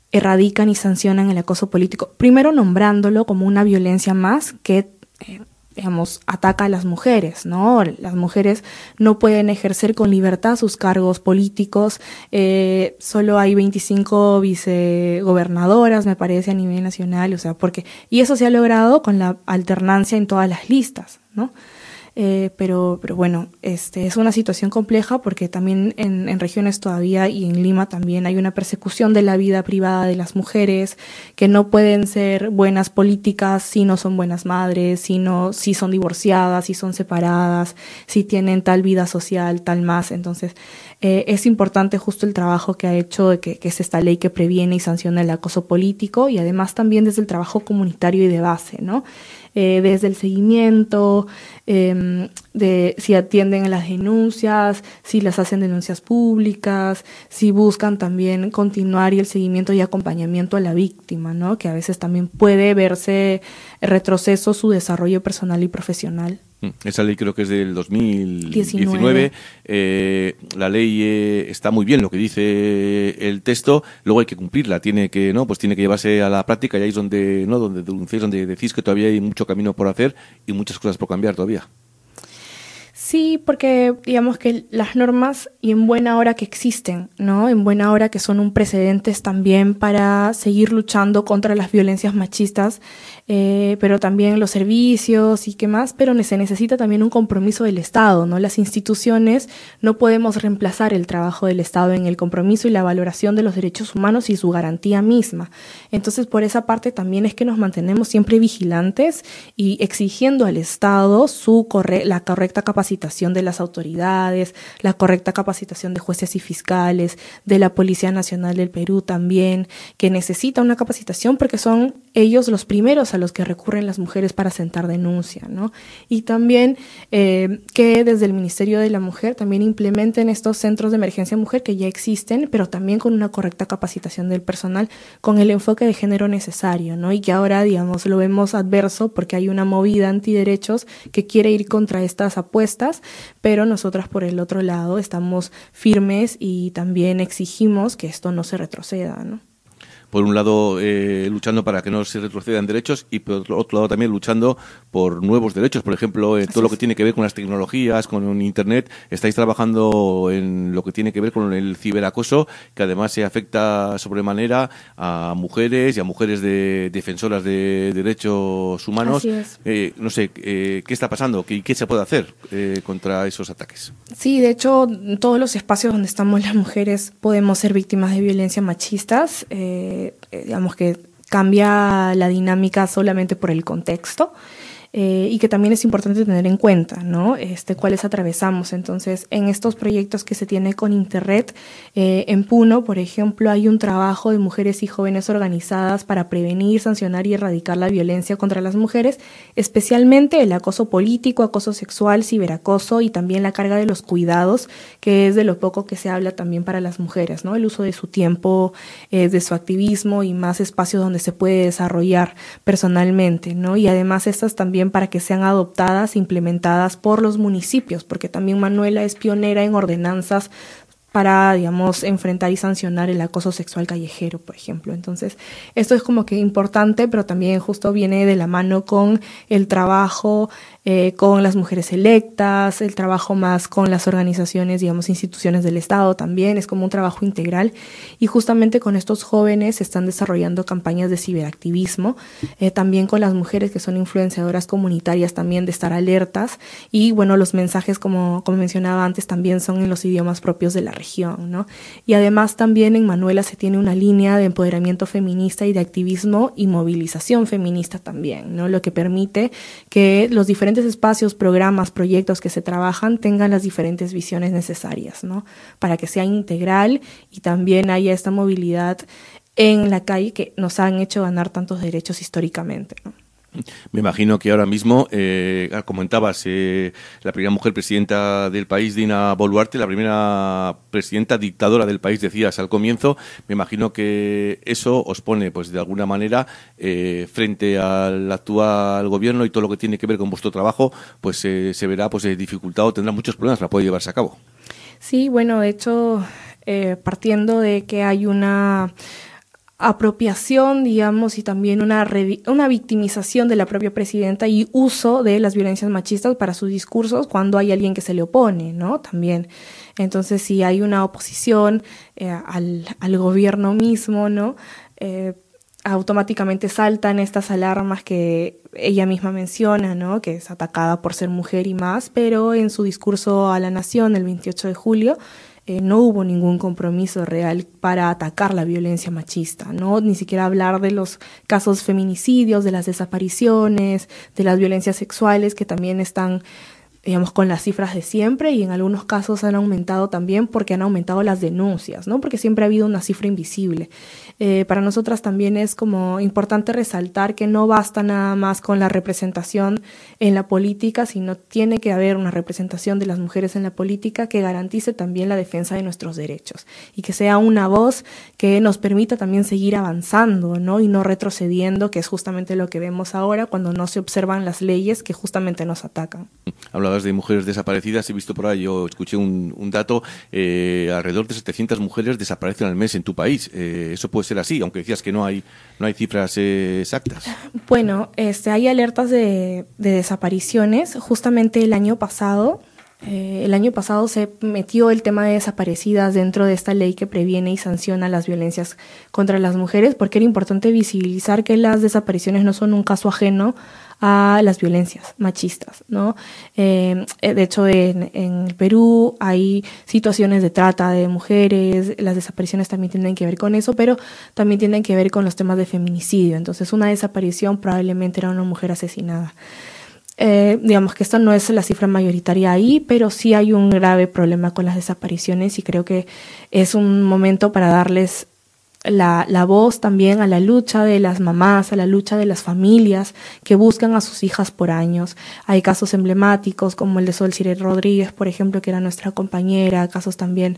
erradican y sancionan el acoso político, primero nombrándolo como una violencia más que digamos, ataca a las mujeres, ¿no? Las mujeres no pueden ejercer con libertad sus cargos políticos, solo hay 25 vicegobernadoras, me parece, a nivel nacional, o sea, y eso se ha logrado con la alternancia en todas las listas, ¿no? Pero bueno, es una situación compleja porque también en regiones todavía y en Lima también hay una persecución de la vida privada de las mujeres, que no pueden ser buenas políticas si no son buenas madres, si son divorciadas, si son separadas, si tienen tal vida social, tal más. Entonces, es importante justo el trabajo que ha hecho, que es esta ley que previene y sanciona el acoso político, y además también desde el trabajo comunitario y de base, ¿no? Desde el seguimiento, de si atienden a las denuncias, si las hacen denuncias públicas, si buscan también continuar y el seguimiento y acompañamiento a la víctima, ¿no? Que a veces también puede verse retroceso su desarrollo personal y profesional. Esa ley creo que es del 2019. La ley está muy bien lo que dice el texto, luego hay que cumplirla, tiene que llevarse a la práctica, y ahí es donde denunciáis, donde decís que todavía hay mucho camino por hacer y muchas cosas por cambiar todavía. Sí, porque digamos que las normas, y en buena hora que existen, ¿no? En buena hora que son un precedente también para seguir luchando contra las violencias machistas, pero también los servicios y qué más, pero se necesita también un compromiso del Estado, ¿no? Las instituciones no podemos reemplazar el trabajo del Estado en el compromiso y la valoración de los derechos humanos y su garantía misma. Entonces, por esa parte también es que nos mantenemos siempre vigilantes y exigiendo al Estado la correcta capacitación de las autoridades, la correcta capacitación de jueces y fiscales, de la Policía Nacional del Perú también, que necesita una capacitación porque son ellos los primeros a los que recurren las mujeres para sentar denuncia, ¿no? Y también que desde el Ministerio de la Mujer también implementen estos centros de emergencia mujer que ya existen, pero también con una correcta capacitación del personal, con el enfoque de género necesario, ¿no? Y que ahora, digamos, lo vemos adverso porque hay una movida antiderechos que quiere ir contra estas apuestas, pero nosotras por el otro lado estamos firmes y también exigimos que esto no se retroceda, ¿no? Por un lado, luchando para que no se retrocedan derechos, y por otro lado también luchando por nuevos derechos. Por ejemplo, todo lo que tiene que ver con las tecnologías, con Internet. Estáis trabajando en lo que tiene que ver con el ciberacoso, que además se afecta sobremanera a mujeres y a mujeres defensoras de derechos humanos. Así es. No sé, ¿qué está pasando? ¿Qué se puede hacer contra esos ataques? Sí, de hecho, en todos los espacios donde estamos las mujeres podemos ser víctimas de violencia machistas. Digamos que cambia la dinámica solamente por el contexto, y que también es importante tener en cuenta, ¿no? Cuáles atravesamos. Entonces, en estos proyectos que se tiene con Internet, en Puno, por ejemplo, hay un trabajo de mujeres y jóvenes organizadas para prevenir, sancionar y erradicar la violencia contra las mujeres, especialmente el acoso político, acoso sexual, ciberacoso y también la carga de los cuidados, que es de lo poco que se habla también para las mujeres, ¿no? El uso de su tiempo, de su activismo y más espacios donde se puede desarrollar personalmente, ¿no? Y además estas también para que sean adoptadas e implementadas por los municipios, porque también Manuela es pionera en ordenanzas para, digamos, enfrentar y sancionar el acoso sexual callejero, por ejemplo. Entonces, esto es como que importante, pero también justo viene de la mano con el trabajo con las mujeres electas, el trabajo más con las organizaciones, digamos, instituciones del Estado también, es como un trabajo integral, y justamente con estos jóvenes se están desarrollando campañas de ciberactivismo, también con las mujeres que son influenciadoras comunitarias también, de estar alertas, y bueno, los mensajes, como mencionaba antes, también son en los idiomas propios de la región, ¿no? Y además también en Manuela se tiene una línea de empoderamiento feminista y de activismo y movilización feminista también, ¿no? Lo que permite que los diferentes espacios, programas, proyectos que se trabajan tengan las diferentes visiones necesarias, ¿no? Para que sea integral y también haya esta movilidad en la calle que nos han hecho ganar tantos derechos históricamente, ¿no? Me imagino que ahora mismo, comentabas, la primera mujer presidenta del país, Dina Boluarte, la primera presidenta dictadora del país, decías al comienzo. Me imagino que eso os pone, pues de alguna manera, frente al actual gobierno, y todo lo que tiene que ver con vuestro trabajo, pues se verá pues dificultado, tendrá muchos problemas para poder llevarse a cabo. Sí, bueno, de hecho, partiendo de que hay una apropiación, digamos, y también una victimización de la propia presidenta y uso de las violencias machistas para sus discursos cuando hay alguien que se le opone, ¿no? También. Entonces, si hay una oposición al gobierno mismo, ¿no? Automáticamente saltan estas alarmas que ella misma menciona, ¿no? Que es atacada por ser mujer y más, pero en su discurso a la nación el 28 de julio no hubo ningún compromiso real para atacar la violencia machista, ¿no? Ni siquiera hablar de los casos feminicidios, de las desapariciones, de las violencias sexuales que también están, digamos, con las cifras de siempre, y en algunos casos han aumentado también porque han aumentado las denuncias, ¿no? Porque siempre ha habido una cifra invisible. Para nosotras también es como importante resaltar que no basta nada más con la representación en la política, sino tiene que haber una representación de las mujeres en la política que garantice también la defensa de nuestros derechos y que sea una voz que nos permita también seguir avanzando, ¿no? Y no retrocediendo, que es justamente lo que vemos ahora cuando no se observan las leyes que justamente nos atacan. Hablabas de mujeres desaparecidas, he visto por ahí, yo escuché un dato, alrededor de 700 mujeres desaparecen al mes en tu país. ¿Eso puede ser así, aunque decías que no hay cifras exactas? Bueno, hay alertas de desapariciones. Justamente el año pasado se metió el tema de desaparecidas dentro de esta ley que previene y sanciona las violencias contra las mujeres, porque era importante visibilizar que las desapariciones no son un caso ajeno a las violencias machistas, ¿no? De hecho, en el Perú hay situaciones de trata de mujeres, las desapariciones también tienen que ver con eso, pero también tienen que ver con los temas de feminicidio. Entonces, una desaparición probablemente era una mujer asesinada. Digamos que esta no es la cifra mayoritaria ahí, pero sí hay un grave problema con las desapariciones y creo que es un momento para darles la voz también a la lucha de las mamás, a la lucha de las familias que buscan a sus hijas por años. Hay casos emblemáticos como el de Sol Cire Rodríguez, por ejemplo, que era nuestra compañera, casos también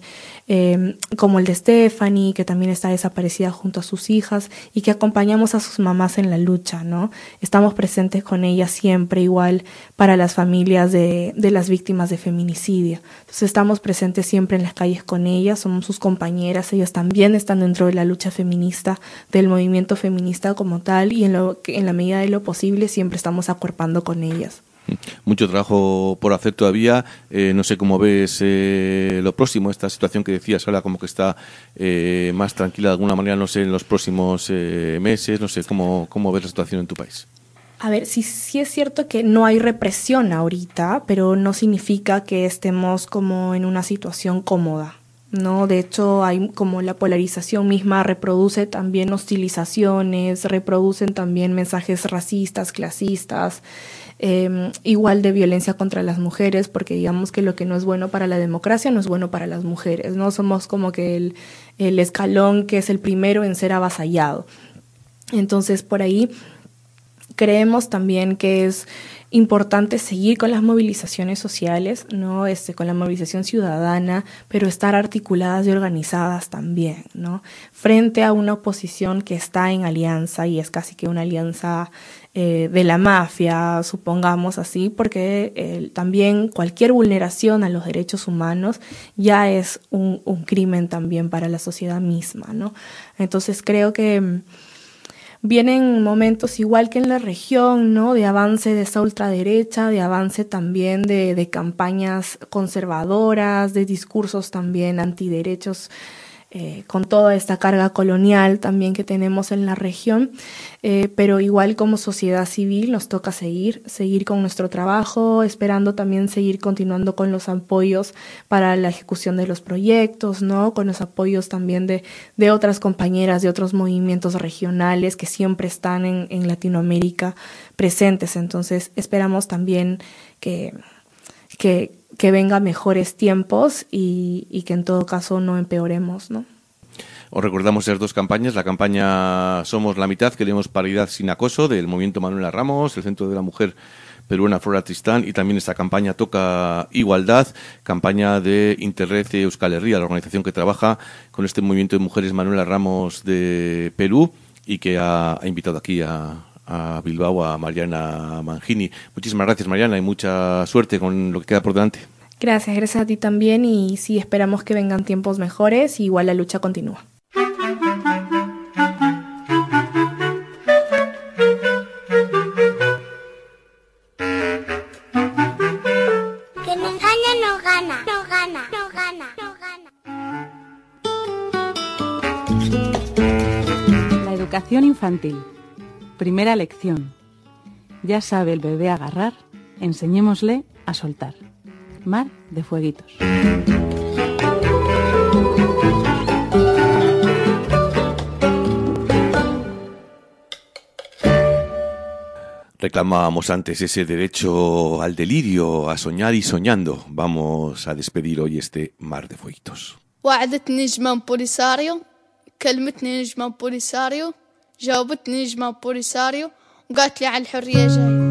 como el de Stephanie, que también está desaparecida junto a sus hijas y que acompañamos a sus mamás en la lucha, ¿no? Estamos presentes con ellas siempre, igual para las familias de las víctimas de feminicidio. Entonces estamos presentes siempre en las calles con ellas, somos sus compañeras, ellas también están dentro de la lucha feminista, del movimiento feminista como tal, y en la medida de lo posible siempre estamos acuerpando con ellas. Mucho trabajo por hacer todavía. No sé cómo ves lo próximo, esta situación que decías ahora como que está más tranquila de alguna manera, no sé, en los próximos meses, no sé, ¿cómo ves la situación en tu país? A ver, sí es cierto que no hay represión ahorita, pero no significa que estemos como en una situación cómoda, ¿no? De hecho, hay como la polarización misma reproduce también hostilizaciones, reproducen también mensajes racistas, clasistas, igual de violencia contra las mujeres, porque digamos que lo que no es bueno para la democracia no es bueno para las mujeres, ¿no? Somos como que el escalón que es el primero en ser avasallado. Entonces, por ahí creemos también que es importante seguir con las movilizaciones sociales, ¿no? Con la movilización ciudadana, pero estar articuladas y organizadas también, ¿no? Frente a una oposición que está en alianza, y es casi que una alianza de la mafia, supongamos así, porque también cualquier vulneración a los derechos humanos ya es un crimen también para la sociedad misma, ¿no? Entonces creo que vienen momentos igual que en la región, ¿no? De avance de esta ultraderecha, de avance también de campañas conservadoras, de discursos también antiderechos, con toda esta carga colonial también que tenemos en la región, pero igual como sociedad civil nos toca seguir con nuestro trabajo, esperando también seguir continuando con los apoyos para la ejecución de los proyectos, ¿no? Con los apoyos también de otras compañeras de otros movimientos regionales que siempre están en Latinoamérica presentes. Entonces esperamos también que vengan mejores tiempos y que en todo caso no empeoremos, ¿no? Os recordamos esas dos campañas, la campaña Somos la Mitad, queremos paridad sin acoso, del movimiento Manuela Ramos, el Centro de la Mujer peruana Flora Tristán, y también esta campaña Toca Igualdad, campaña de Interred Euskal Herria, la organización que trabaja con este movimiento de mujeres Manuela Ramos de Perú y que ha invitado aquí a Bilbao a Mariana Mangini. Muchísimas gracias, Mariana, y mucha suerte con lo que queda por delante. Gracias a ti también, y sí, esperamos que vengan tiempos mejores y igual la lucha continúa. Educación infantil. Primera lección. Ya sabe el bebé agarrar, enseñémosle a soltar. Mar de Fueguitos. Reclamábamos antes ese derecho al delirio, a soñar y soñando. Vamos a despedir hoy este Mar de Fueguitos. وعدتني نجمة بوليساريو، كلمتني نجمة بوليساريو، جاوبتني نجمة بوليساريو وقالت لي على الحرية جاي.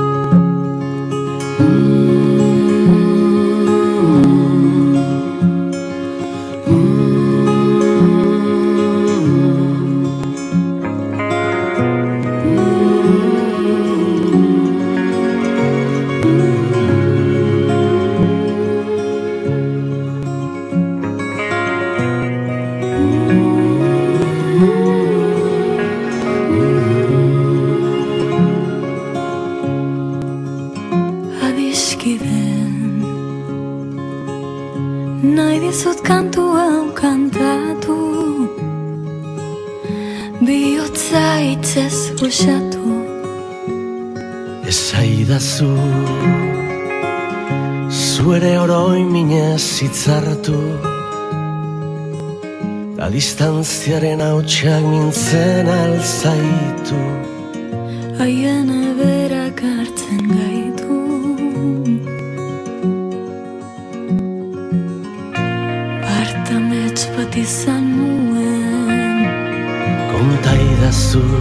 Nahi dizut kantu hau kantatu, bihotza hitzez goxatu. Esaidazu, zuere oroi minez hitzartu, da distantziaren hautsak mintzen alzaitu. Haien eberak hartzen gaitu. Partamets bat izan nuen, kontaidazu.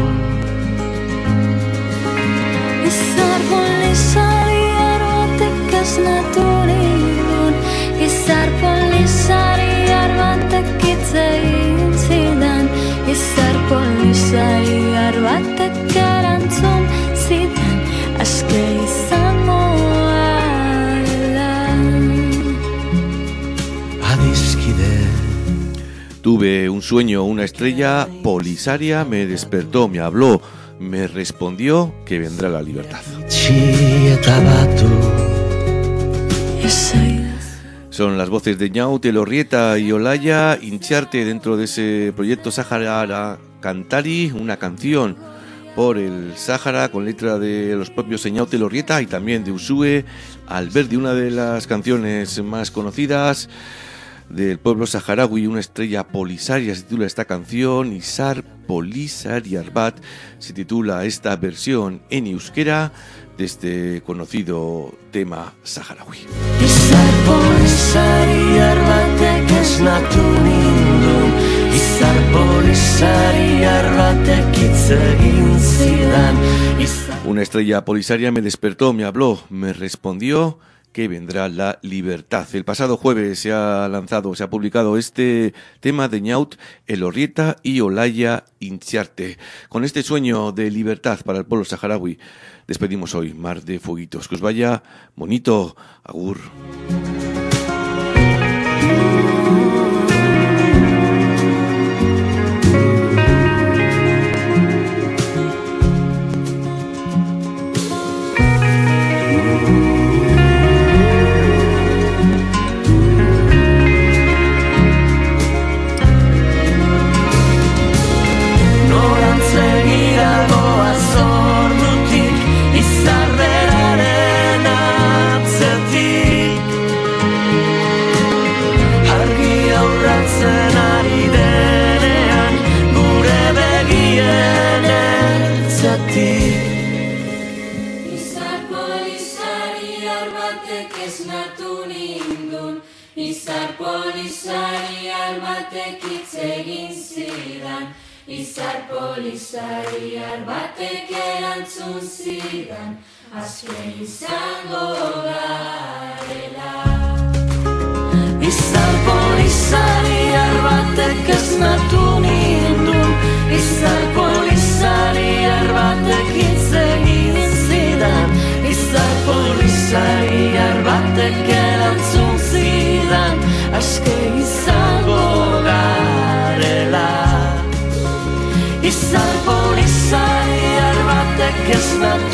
Izar polizariar batek esnatu nindun, izar polizariar batek hitz egin zidan, izar polizariar batek erantzun zidan, aske izango ala. Adiskide. Tuve un sueño, una estrella polisaria me despertó, me habló, me respondió que vendrá la libertad. Son las voces de Ñaut, Elorrieta y Olaya Intxarte dentro de ese proyecto Sahara Cantari, una canción por el Sáhara con letra de los propios Ñaut, Elorrieta y también de Usue Alberdi, una de las canciones más conocidas del pueblo saharaui, una estrella polisaria se titula esta canción. Izar Polisari Arbat se titula esta versión en euskera de este conocido tema saharaui. Izar Polisari Arbatek esnatu nindun, izar Polisari Arbatek hitz egin zidan. Una estrella polisaria me despertó, me habló, me respondió que vendrá la libertad. El pasado jueves se ha publicado este tema de Ñaut, Elorrieta y Olaya Intxarte. Con este sueño de libertad para el pueblo saharaui, despedimos hoy Mar de Fueguitos. Que os vaya bonito, agur. Izar polisariar batek erantzun zidan, aske izango garela. Izar polisariar batek esnatu nindun, izar polisariar batek hitz egin zidan, izar polisariar batek erantzun zidan, aske izango garela. Izar polisariar batek esnatu